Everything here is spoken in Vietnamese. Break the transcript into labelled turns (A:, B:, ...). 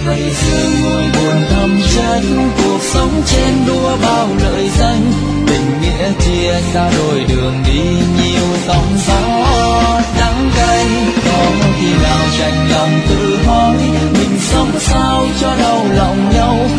A: Bây giờ ngồi buồn thầm chất, cuộc sống trên đua bao lợi danh, tình nghĩa chia xa đôi đường đi nhiều sóng gió đắng cay. Có khi nào chạnh lòng tự hỏi mình sống sao cho đau lòng nhau,